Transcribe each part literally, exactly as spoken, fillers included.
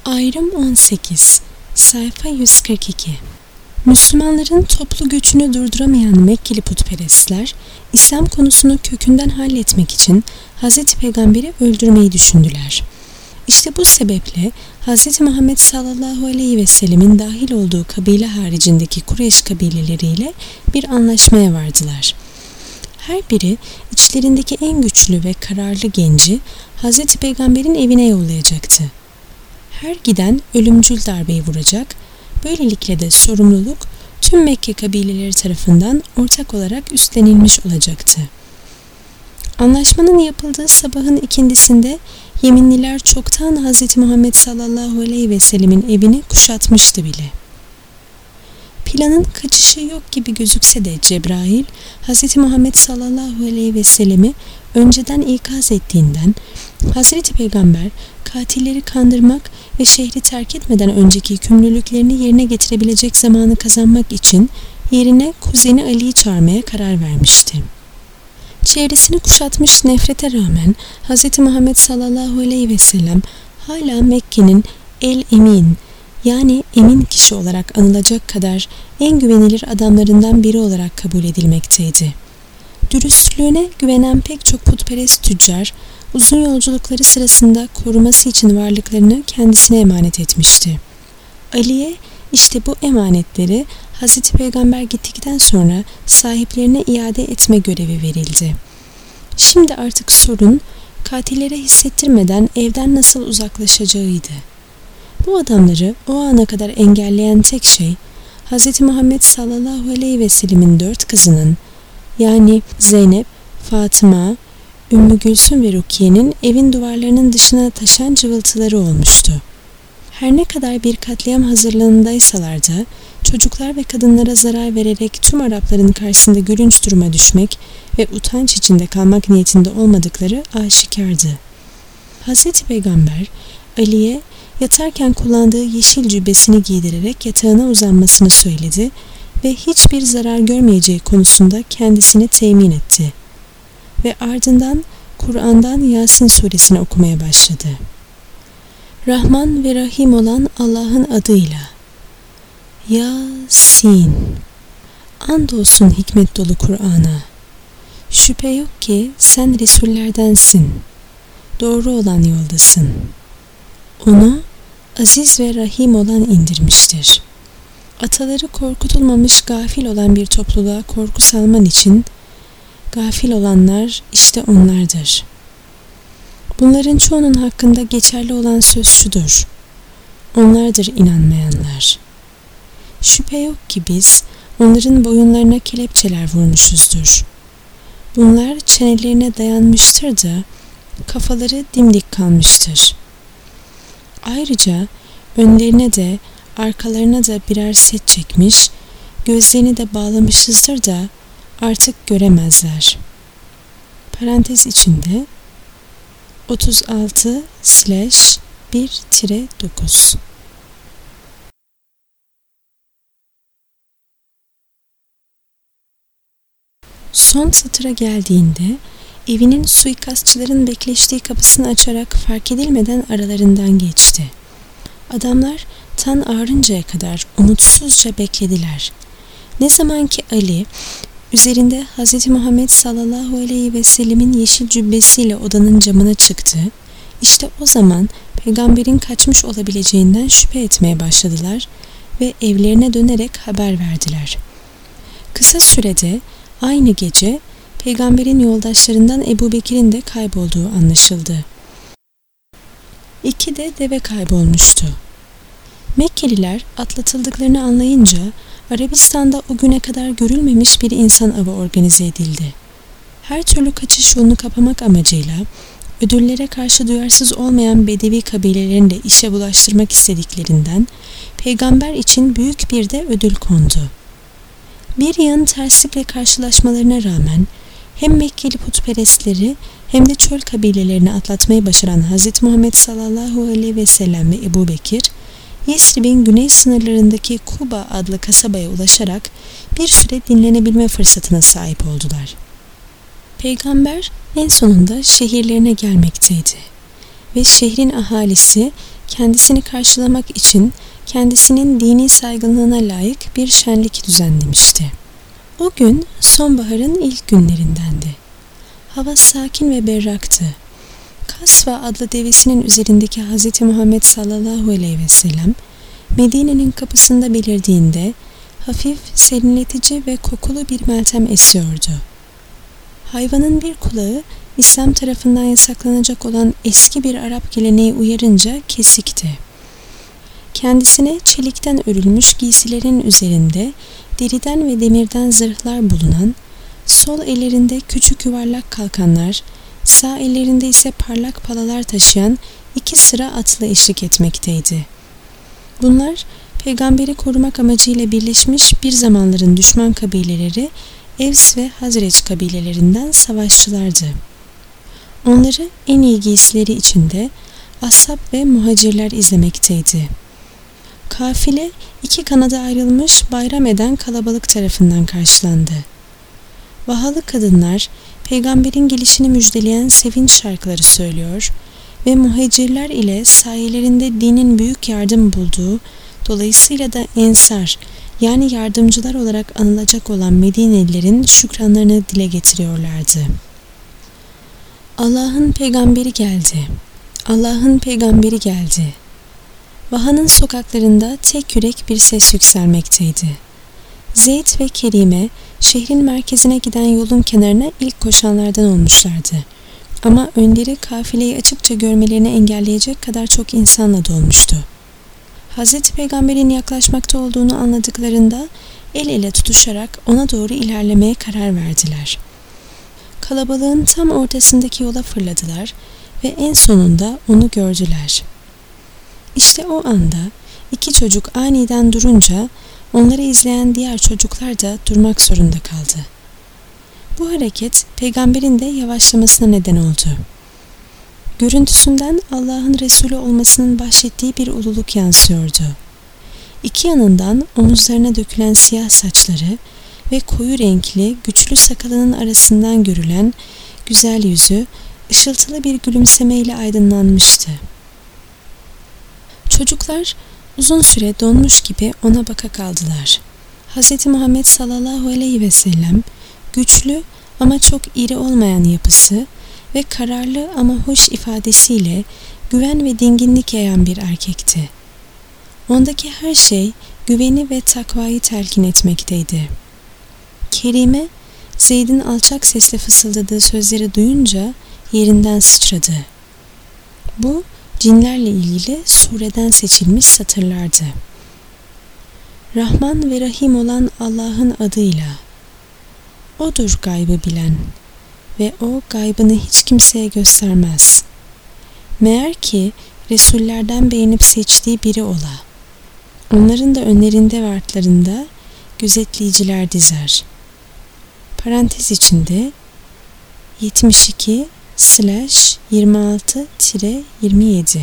Ayrım on sekiz, sayfa yüz kırk iki. Müslümanların toplu göçünü durduramayan Mekkeli putperestler, İslam konusunu kökünden halletmek için Hazreti Peygamber'i öldürmeyi düşündüler. İşte bu sebeple Hazreti Muhammed sallallahu aleyhi ve sellemin dahil olduğu kabile haricindeki Kureyş kabileleriyle bir anlaşmaya vardılar. Her biri içlerindeki en güçlü ve kararlı genci Hazreti Peygamber'in evine yollayacaktı. Her giden ölümcül darbeyi vuracak, böylelikle de sorumluluk tüm Mekke kabileleri tarafından ortak olarak üstlenilmiş olacaktı. Anlaşmanın yapıldığı sabahın ikindisinde yeminliler çoktan Hz. Muhammed sallallahu aleyhi ve sellemin evini kuşatmıştı bile. Planın kaçışı yok gibi gözükse de Cebrail, Hz. Muhammed sallallahu aleyhi ve sellemi önceden ikaz ettiğinden Hz. Peygamber katilleri kandırmak ve şehri terk etmeden önceki yükümlülüklerini yerine getirebilecek zamanı kazanmak için yerine kuzeni Ali'yi çağırmaya karar vermişti. Çevresini kuşatmış nefrete rağmen Hz. Muhammed sallallahu aleyhi ve sellem hala Mekke'nin el-emin, yani emin kişi olarak anılacak kadar en güvenilir adamlarından biri olarak kabul edilmekteydi. Dürüstlüğüne güvenen pek çok putperest tüccar, uzun yolculukları sırasında koruması için varlıklarını kendisine emanet etmişti. Ali'ye işte bu emanetleri Hazreti Peygamber gittikten sonra sahiplerine iade etme görevi verildi. Şimdi artık sorun, katillere hissettirmeden evden nasıl uzaklaşacağıydı. Bu adamları o ana kadar engelleyen tek şey, Hz. Muhammed sallallahu aleyhi ve sellemin dört kızının, yani Zeynep, Fatıma, Ümmü Gülsüm ve Rukiye'nin evin duvarlarının dışına taşan cıvıltıları olmuştu. Her ne kadar bir katliam hazırlığındaysalar da, çocuklar ve kadınlara zarar vererek tüm Arapların karşısında gülünç duruma düşmek ve utanç içinde kalmak niyetinde olmadıkları aşikardı. Hz. Peygamber, Ali'ye yatarken kullandığı yeşil cübbesini giydirerek yatağına uzanmasını söyledi ve hiçbir zarar görmeyeceği konusunda kendisini temin etti. Ve ardından Kur'an'dan Yasin suresini okumaya başladı. Rahman ve Rahim olan Allah'ın adıyla. Yasin. Andolsun hikmet dolu Kur'an'a. Şüphe yok ki sen Resullerdensin. Doğru olan yoldasın. Onu aziz ve rahim olan indirmiştir. Ataları korkutulmamış gafil olan bir topluluğa korku salman için gafil olanlar işte onlardır. Bunların çoğunun hakkında geçerli olan söz şudur: onlardır inanmayanlar. Şüphe yok ki biz onların boyunlarına kelepçeler vurmuşuzdur. Bunlar çenelerine dayanmıştır da kafaları dimdik kalmıştır. Ayrıca önlerine de arkalarına da birer set çekmiş, gözlerini de bağlamışızdır da artık göremezler. Parantez içinde otuz altı bir dokuz. Son satıra geldiğinde evinin suikastçıların bekleştiği kapısını açarak fark edilmeden aralarından geçti. Adamlar tan ağrıncaya kadar umutsuzca beklediler. Ne zaman ki Ali, üzerinde Hz. Muhammed sallallahu aleyhi ve sellemin yeşil cübbesiyle odanın camına çıktı, işte o zaman Peygamber'in kaçmış olabileceğinden şüphe etmeye başladılar ve evlerine dönerek haber verdiler. Kısa sürede aynı gece Peygamber'in yoldaşlarından Ebu Bekir'in de kaybolduğu anlaşıldı. İki de deve kaybolmuştu. Mekkeliler atlatıldıklarını anlayınca Arabistan'da o güne kadar görülmemiş bir insan avı organize edildi. Her türlü kaçış yolunu kapamak amacıyla ödüllere karşı duyarsız olmayan Bedevi kabilelerini de işe bulaştırmak istediklerinden Peygamber için büyük bir de ödül kondu. Bir yığın terslikle karşılaşmalarına rağmen hem Mekkeli putperestleri hem de çöl kabilelerini atlatmayı başaran Hz. Muhammed sallallahu aleyhi ve sellem ve Ebu Bekir, Yesrib'in güney sınırlarındaki Kuba adlı kasabaya ulaşarak bir süre dinlenebilme fırsatına sahip oldular. Peygamber en sonunda şehirlerine gelmekteydi ve şehrin ahalisi kendisini karşılamak için kendisinin dini saygınlığına layık bir şenlik düzenlemişti. O gün sonbaharın ilk günlerindendi. Hava sakin ve berraktı. Kasva adlı devesinin üzerindeki Hz. Muhammed sallallahu aleyhi ve sellem Medine'nin kapısında belirdiğinde hafif, serinletici ve kokulu bir meltem esiyordu. Hayvanın bir kulağı İslam tarafından yasaklanacak olan eski bir Arap geleneği uyarınca kesikti. Kendisine çelikten örülmüş giysilerin üzerinde deriden ve demirden zırhlar bulunan, sol ellerinde küçük yuvarlak kalkanlar, sağ ellerinde ise parlak palalar taşıyan iki sıra atlı eşlik etmekteydi. Bunlar, peygamberi korumak amacıyla birleşmiş bir zamanların düşman kabileleri Evs ve Hazreç kabilelerinden savaşçılardı. Onları en iyi giysileri içinde ashab ve muhacirler izlemekteydi. Kafile iki kanada ayrılmış bayram eden kalabalık tarafından karşılandı. Vahalı kadınlar peygamberin gelişini müjdeleyen sevinç şarkıları söylüyor ve muhacirler ile sayelerinde dinin büyük yardım bulduğu, dolayısıyla da ensar yani yardımcılar olarak anılacak olan Medinelilerin şükranlarını dile getiriyorlardı. Allah'ın peygamberi geldi. Allah'ın peygamberi geldi. Vaha'nın sokaklarında tek yürek bir ses yükselmekteydi. Zeyd ve Kerime şehrin merkezine giden yolun kenarına ilk koşanlardan olmuşlardı. Ama önleri kafileyi açıkça görmelerini engelleyecek kadar çok insanla dolmuştu. Hazreti Peygamber'in yaklaşmakta olduğunu anladıklarında el ele tutuşarak ona doğru ilerlemeye karar verdiler. Kalabalığın tam ortasındaki yola fırladılar ve en sonunda onu gördüler. İşte o anda iki çocuk aniden durunca onları izleyen diğer çocuklar da durmak zorunda kaldı. Bu hareket peygamberin de yavaşlamasına neden oldu. Görüntüsünden Allah'ın Resulü olmasının bahşettiği bir ululuk yansıyordu. İki yanından omuzlarına dökülen siyah saçları ve koyu renkli, güçlü sakalının arasından görülen güzel yüzü ışıltılı bir gülümsemeyle aydınlanmıştı. Çocuklar uzun süre donmuş gibi ona baka kaldılar. Hz. Muhammed sallallahu aleyhi ve sellem güçlü ama çok iri olmayan yapısı ve kararlı ama hoş ifadesiyle güven ve dinginlik yayan bir erkekti. Ondaki her şey güveni ve takvayı telkin etmekteydi. Kerime, Zeyd'in alçak sesle fısıldadığı sözleri duyunca yerinden sıçradı. Bu, cinlerle ilgili sureden seçilmiş satırlardı. Rahman ve Rahim olan Allah'ın adıyla. O'dur gaybı bilen ve O gaybını hiç kimseye göstermez. Meğer ki Resullerden beğenip seçtiği biri ola. Onların da önlerinde ve artlarında gözetleyiciler dizer. Parantez içinde yetmiş iki yirmi altı yirmi yedi.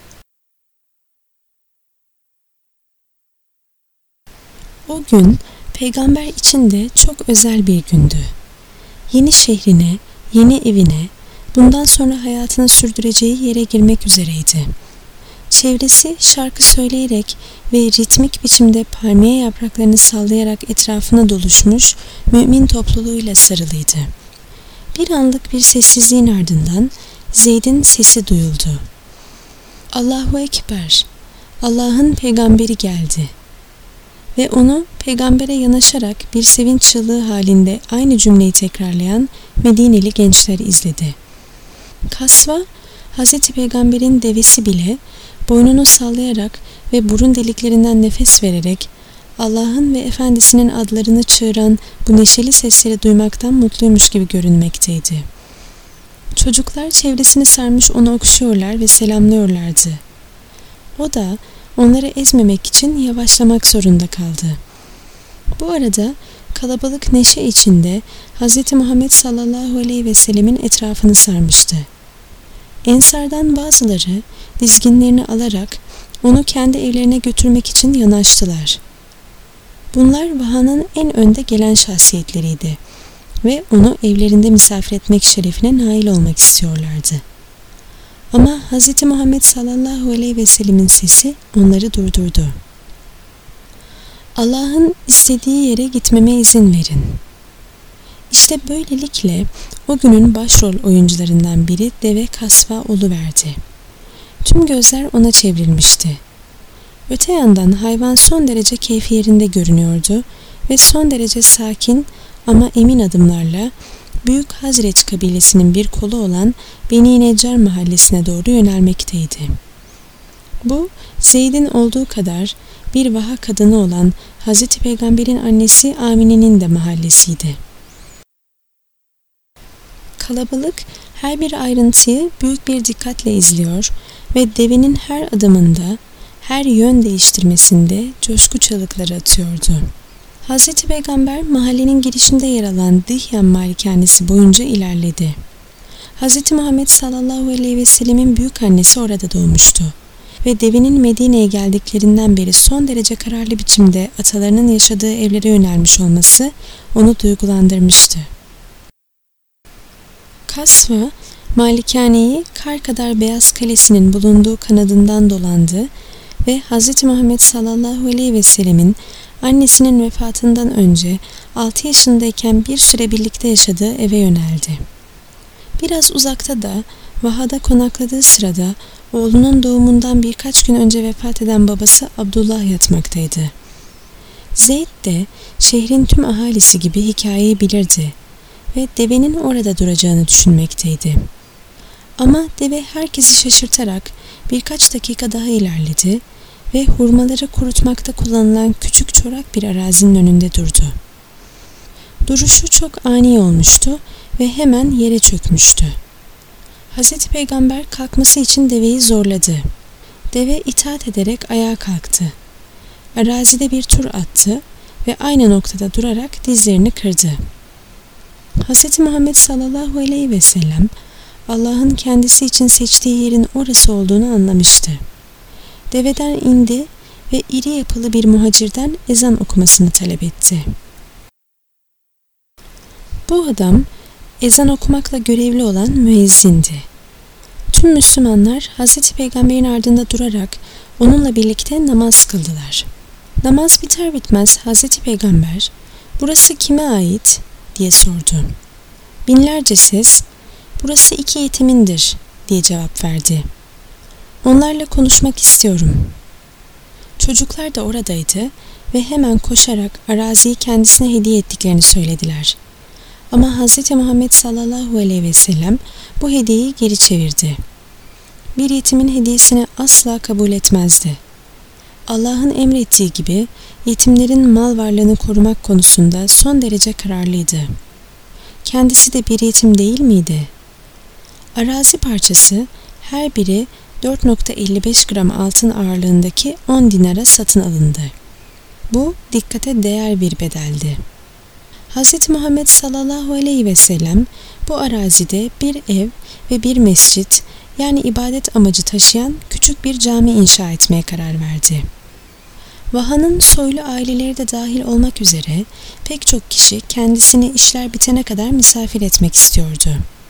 O gün peygamber için de çok özel bir gündü. Yeni şehrine, yeni evine, bundan sonra hayatını sürdüreceği yere girmek üzereydi. Çevresi şarkı söyleyerek ve ritmik biçimde palmiye yapraklarını sallayarak etrafına doluşmuş mümin topluluğuyla sarılıydı. Bir anlık bir sessizliğin ardından Zeyd'in sesi duyuldu. Allahu Ekber, Allah'ın peygamberi geldi. Ve onu peygambere yanaşarak bir sevinç çığlığı halinde aynı cümleyi tekrarlayan Medineli gençler izledi. Kasva, Hazreti Peygamber'in devesi bile boynunu sallayarak ve burun deliklerinden nefes vererek Allah'ın ve Efendisinin adlarını çığıran bu neşeli sesleri duymaktan mutluymuş gibi görünmekteydi. Çocuklar çevresini sarmış onu okşuyorlar ve selamlıyorlardı. O da onları ezmemek için yavaşlamak zorunda kaldı. Bu arada kalabalık neşe içinde Hz. Muhammed sallallahu aleyhi ve sellemin etrafını sarmıştı. Ensardan bazıları dizginlerini alarak onu kendi evlerine götürmek için yanaştılar. Bunlar Vaha'nın en önde gelen şahsiyetleriydi ve onu evlerinde misafir etmek şerefine nail olmak istiyorlardı. Ama Hz. Muhammed sallallahu aleyhi ve sellemin sesi onları durdurdu. Allah'ın istediği yere gitmeme izin verin. İşte böylelikle o günün başrol oyuncularından biri deve kasva oluverdi. Tüm gözler ona çevrilmişti. Öte yandan hayvan son derece keyfi yerinde görünüyordu ve son derece sakin ama emin adımlarla Büyük Hazreç kabilesinin bir kolu olan Beni Neccar mahallesine doğru yönelmekteydi. Bu, Zeyd'in olduğu kadar bir vaha kadını olan Hazreti Peygamber'in annesi Amine'nin de mahallesiydi. Kalabalık her bir ayrıntıyı büyük bir dikkatle izliyor ve devenin her adımında, her yön değiştirmesinde coşku çığlıkları atıyordu. Hazreti Peygamber mahallenin girişinde yer alan Dihyan malikanesi boyunca ilerledi. Hazreti Muhammed sallallahu aleyhi ve sellemin büyük annesi orada doğmuştu ve devenin Medine'ye geldiklerinden beri son derece kararlı biçimde atalarının yaşadığı evlere yönelmiş olması onu duygulandırmıştı. Kasva, malikaneyi kar kadar beyaz kalesinin bulunduğu kanadından dolandı ve Hz. Muhammed sallallahu aleyhi ve sellemin annesinin vefatından önce altı yaşındayken bir süre birlikte yaşadığı eve yöneldi. Biraz uzakta da vahada konakladığı sırada oğlunun doğumundan birkaç gün önce vefat eden babası Abdullah yatmaktaydı. Zeyd de şehrin tüm ahalisi gibi hikayeyi bilirdi ve devenin orada duracağını düşünmekteydi. Ama deve herkesi şaşırtarak birkaç dakika daha ilerledi ve hurmaları kurutmakta kullanılan küçük çorak bir arazinin önünde durdu. Duruşu çok ani olmuştu ve hemen yere çökmüştü. Hazreti Peygamber kalkması için deveyi zorladı. Deve itaat ederek ayağa kalktı. Arazide bir tur attı ve aynı noktada durarak dizlerini kırdı. Hazreti Muhammed sallallahu aleyhi ve sellem Allah'ın kendisi için seçtiği yerin orası olduğunu anlamıştı. Deveden indi ve iri yapılı bir muhacirden ezan okumasını talep etti. Bu adam ezan okumakla görevli olan müezzindi. Tüm Müslümanlar Hazreti Peygamber'in ardında durarak onunla birlikte namaz kıldılar. Namaz biter bitmez Hazreti Peygamber, "Burası kime ait?" diye sordu. Binlerce ses, "Burası iki yetimindir," diye cevap verdi. "Onlarla konuşmak istiyorum." Çocuklar da oradaydı ve hemen koşarak araziyi kendisine hediye ettiklerini söylediler. Ama Hz. Muhammed sallallahu aleyhi ve sellem bu hediyeyi geri çevirdi. Bir yetimin hediyesini asla kabul etmezdi. Allah'ın emrettiği gibi yetimlerin mal varlığını korumak konusunda son derece kararlıydı. Kendisi de bir yetim değil miydi? Arazi parçası her biri dört nokta elli beş gram altın ağırlığındaki on dinara satın alındı. Bu dikkate değer bir bedeldi. Hz. Muhammed sallallahu aleyhi ve sellem bu arazide bir ev ve bir mescit, yani ibadet amacı taşıyan küçük bir cami inşa etmeye karar verdi. Vaha'nın soylu aileleri de dahil olmak üzere pek çok kişi kendisini işler bitene kadar misafir etmek istiyordu.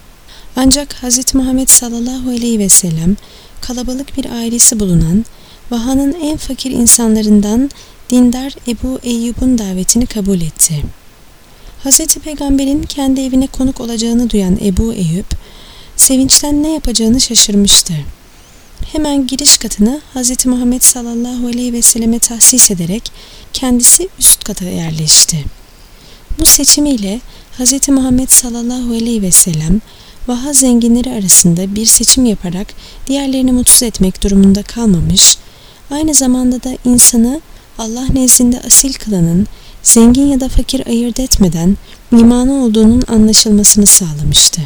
Ancak Hz. Muhammed sallallahu aleyhi ve sellem kalabalık bir ailesi bulunan Vaha'nın en fakir insanlarından dindar Ebu Eyyub'un davetini kabul etti. Hz. Peygamber'in kendi evine konuk olacağını duyan Ebu Eyyub, sevinçten ne yapacağını şaşırmıştı. Hemen giriş katını Hz. Muhammed sallallahu aleyhi ve selleme tahsis ederek kendisi üst kata yerleşti. Bu seçimiyle Hz. Muhammed sallallahu aleyhi ve sellem Vaha zenginleri arasında bir seçim yaparak diğerlerini mutsuz etmek durumunda kalmamış, aynı zamanda da insanı Allah nezdinde asil kılanın zengin ya da fakir ayırt etmeden imanı olduğunun anlaşılmasını sağlamıştı.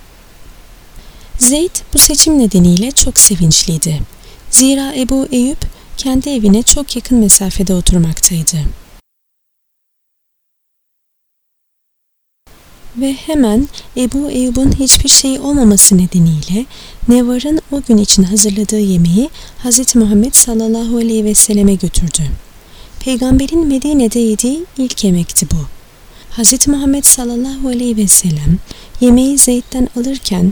Zeyd bu seçim nedeniyle çok sevinçliydi. Zira Ebu Eyyub kendi evine çok yakın mesafede oturmaktaydı. Ve hemen Ebu Eyyub'un hiçbir şeyi olmaması nedeniyle Nevar'ın o gün için hazırladığı yemeği Hz. Muhammed sallallahu aleyhi ve selleme götürdü. Peygamberin Medine'de yediği ilk yemekti bu. Hz. Muhammed sallallahu aleyhi ve sellem yemeği Zeyd'den alırken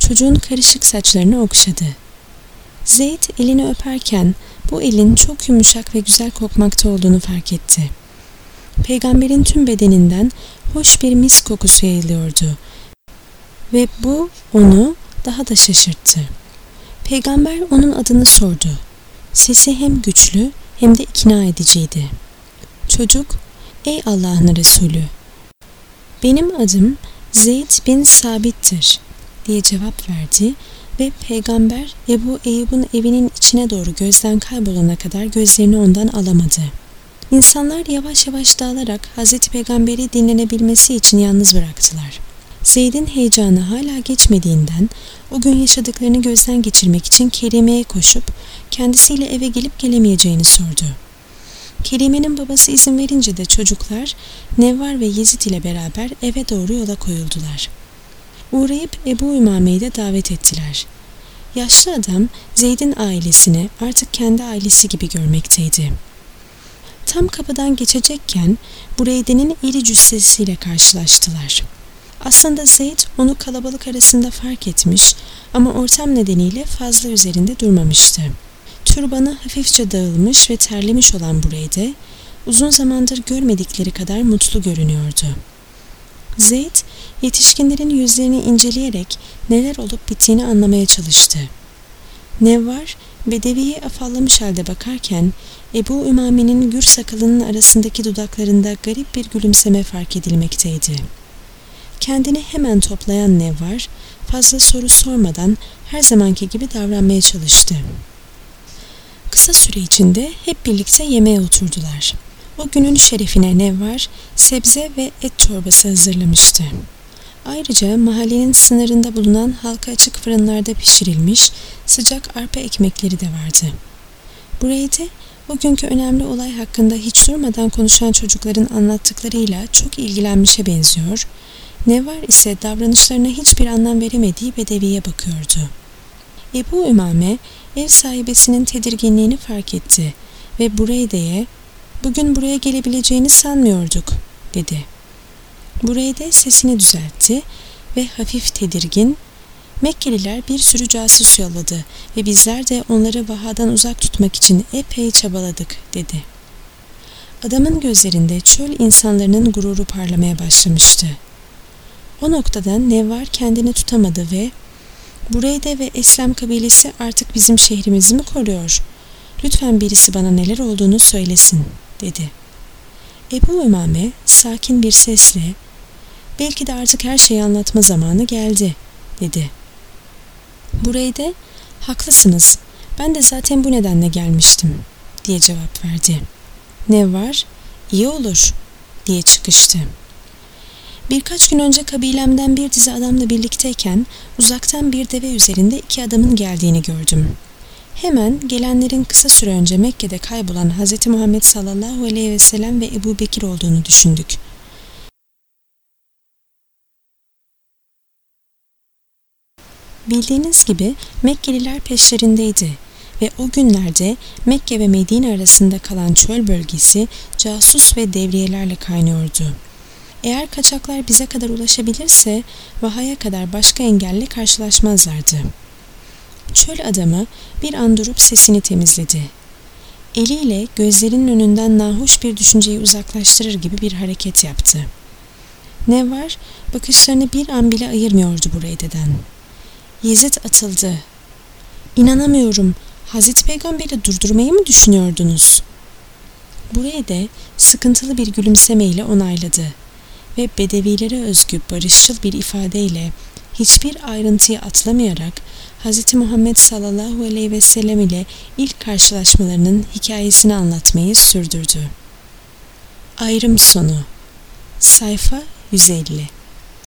çocuğun karışık saçlarını okşadı. Zeyd elini öperken bu elin çok yumuşak ve güzel kokmakta olduğunu fark etti. Peygamberin tüm bedeninden hoş bir mis kokusu yayılıyordu ve bu onu daha da şaşırttı. Peygamber onun adını sordu. Sesi hem güçlü hem de ikna ediciydi. Çocuk, "Ey Allah'ın Resulü, benim adım Zeyd bin Sabit'tir," diye cevap verdi ve Peygamber Ebu Eyyub'un evinin içine doğru gözden kaybolana kadar gözlerini ondan alamadı. İnsanlar yavaş yavaş dağılarak Hazreti Peygamber'i dinlenebilmesi için yalnız bıraktılar. Zeyd'in heyecanı hala geçmediğinden o gün yaşadıklarını gözden geçirmek için Kerime'ye koşup kendisiyle eve gelip gelemeyeceğini sordu. Kerime'nin babası izin verince de çocuklar Nevvar ve Yezid ile beraber eve doğru yola koyuldular. Uğrayıp Ebu Ümame'yi de davet ettiler. Yaşlı adam Zeyd'in ailesini artık kendi ailesi gibi görmekteydi. Tam kapıdan geçecekken Bureyde'nin iri cüssesiyle karşılaştılar. Aslında Zeyd onu kalabalık arasında fark etmiş ama ortam nedeniyle fazla üzerinde durmamıştı. Türbanı hafifçe dağılmış ve terlemiş olan Bureyde, uzun zamandır görmedikleri kadar mutlu görünüyordu. Zeyd, yetişkinlerin yüzlerini inceleyerek neler olup bittiğini anlamaya çalıştı. Nevvar, Bedevi'ye afallamış halde bakarken, Ebu Ümame'nin gür sakalının arasındaki dudaklarında garip bir gülümseme fark edilmekteydi. Kendini hemen toplayan Nevvar, fazla soru sormadan her zamanki gibi davranmaya çalıştı. Kısa süre içinde hep birlikte yemeğe oturdular. O günün şerefine Nevvar, sebze ve et çorbası hazırlamıştı. Ayrıca mahallenin sınırında bulunan halka açık fırınlarda pişirilmiş sıcak arpa ekmekleri de vardı. Bureyde, o günkü önemli olay hakkında hiç durmadan konuşan çocukların anlattıklarıyla çok ilgilenmişe benziyor, Nevvar ise davranışlarına hiçbir anlam veremediği Bedevi'ye bakıyordu. Ebu Ümame, ev sahibesinin tedirginliğini fark etti ve Bureyde'ye, "Bugün buraya gelebileceğini sanmıyorduk," dedi. Bureyde sesini düzeltti ve hafif tedirgin, "Mekkeliler bir sürü casus yolladı ve bizler de onları vahadan uzak tutmak için epey çabaladık," dedi. Adamın gözlerinde çöl insanlarının gururu parlamaya başlamıştı. O noktadan Nevvar kendini tutamadı ve "Bureyde ve Eslem kabilesi artık bizim şehrimizi mi koruyor? Lütfen birisi bana neler olduğunu söylesin," dedi. Ebu Ümame sakin bir sesle, "Belki de artık her şeyi anlatma zamanı geldi," dedi. Bureyde, "Haklısınız, ben de zaten bu nedenle gelmiştim," diye cevap verdi. Nevvar, "İyi olur," diye çıkıştı. "Birkaç gün önce kabilemden bir dizi adamla birlikteyken uzaktan bir deve üzerinde iki adamın geldiğini gördüm. Hemen gelenlerin kısa süre önce Mekke'de kaybolan Hz. Muhammed sallallahu aleyhi ve sellem ve Ebu Bekir olduğunu düşündük. Bildiğiniz gibi Mekkeliler peşlerindeydi ve o günlerde Mekke ve Medine arasında kalan çöl bölgesi casus ve devriyelerle kaynıyordu. Eğer kaçaklar bize kadar ulaşabilirse vahaya kadar başka engelle karşılaşmazlardı." Çöl adamı bir an durup sesini temizledi. Eliyle gözlerinin önünden nahoş bir düşünceyi uzaklaştırır gibi bir hareket yaptı. Nevvar bakışlarını bir an bile ayırmıyordu Bureyde'den. "Yezid atıldı. İnanamıyorum. Hazreti Peygamber'i durdurmayı mı düşünüyordunuz?" Bureyde sıkıntılı bir gülümsemeyle onayladı ve Bedevilere özgü barışçıl bir ifadeyle hiçbir ayrıntıyı atlamayarak Hz. Muhammed sallallahu aleyhi ve sellem ile ilk karşılaşmalarının hikayesini anlatmayı sürdürdü. Ayrım sonu. Sayfa yüz elli.